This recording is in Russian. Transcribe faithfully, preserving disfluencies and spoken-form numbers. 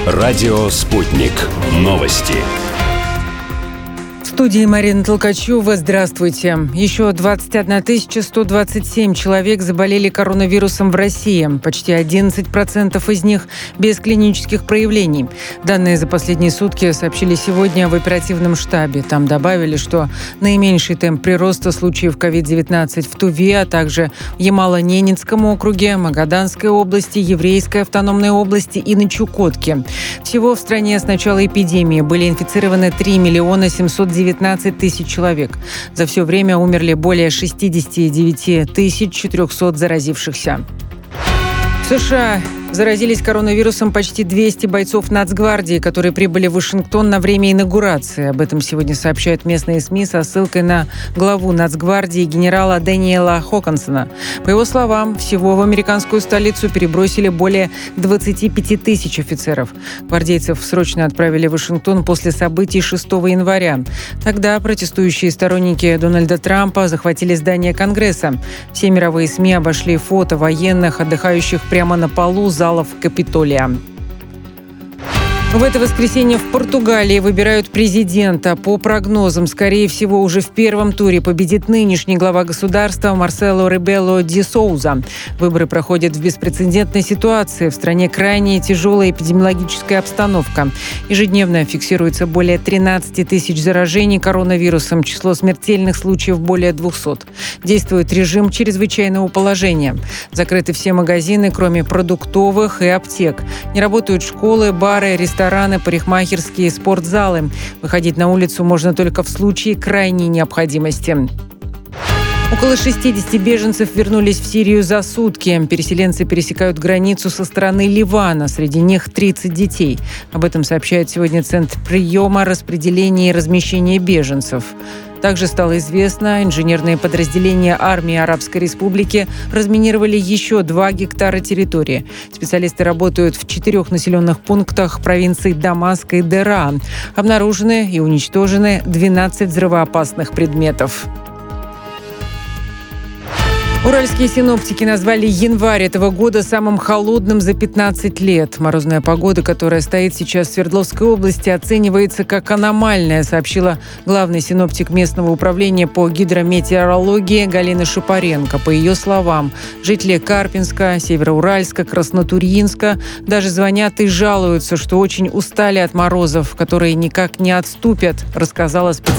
Радио «Спутник». Новости. В студии Марина Толкачева. Здравствуйте. Еще двадцать одна тысяча сто двадцать семь человек заболели коронавирусом в России. Почти одиннадцать процентов из них без клинических проявлений. Данные за последние сутки сообщили сегодня в оперативном штабе. Там добавили, что наименьший темп прироста случаев ковид девятнадцать в Туве, а также в Ямало-Ненецком округе, Магаданской области, Еврейской автономной области и на Чукотке. Всего в стране с начала эпидемии были инфицированы три миллиона семьсот девятнадцать тысяч человек. За все время умерли более шестьдесят девять тысяч четыреста заразившихся. В США заразились коронавирусом почти двести бойцов Нацгвардии, которые прибыли в Вашингтон на время инаугурации. Об этом сегодня сообщают местные СМИ со ссылкой на главу Нацгвардии генерала Дэниела Хокинсона. По его словам, всего в американскую столицу перебросили более двадцать пять тысяч офицеров. Гвардейцев срочно отправили в Вашингтон после событий шестого января. Тогда протестующие сторонники Дональда Трампа захватили здание Конгресса. Все мировые СМИ обошли фото военных, отдыхающих прямо на полу залов Капитолия. В это воскресенье в Португалии выбирают президента. По прогнозам, скорее всего, уже в первом туре победит нынешний глава государства Марсело Ребело де Соуза. Выборы проходят в беспрецедентной ситуации. В стране крайне тяжелая эпидемиологическая обстановка. Ежедневно фиксируется более тринадцать тысяч заражений коронавирусом. Число смертельных случаев более двухсот. Действует режим чрезвычайного положения. Закрыты все магазины, кроме продуктовых и аптек. Не работают школы, бары, рестораны. Рестораны, парикмахерские, спортзалы. Выходить на улицу можно только в случае крайней необходимости. Около шестидесяти беженцев вернулись в Сирию за сутки. Переселенцы пересекают границу со стороны Ливана. Среди них тридцать детей. Об этом сообщает сегодня Центр приема, распределения и размещения беженцев. Также стало известно, инженерные подразделения армии Арабской Республики разминировали еще два гектара территории. Специалисты работают в четырех населенных пунктах провинций Дамаск и Дера. Обнаружены и уничтожены двенадцать взрывоопасных предметов. Уральские синоптики назвали январь этого года самым холодным за пятнадцать лет. Морозная погода, которая стоит сейчас в Свердловской области, оценивается как аномальная, сообщила главный синоптик местного управления по гидрометеорологии Галина Шапаренко. По ее словам, жители Карпинска, Североуральска, Краснотурьинска даже звонят и жалуются, что очень устали от морозов, которые никак не отступят, рассказала специалист.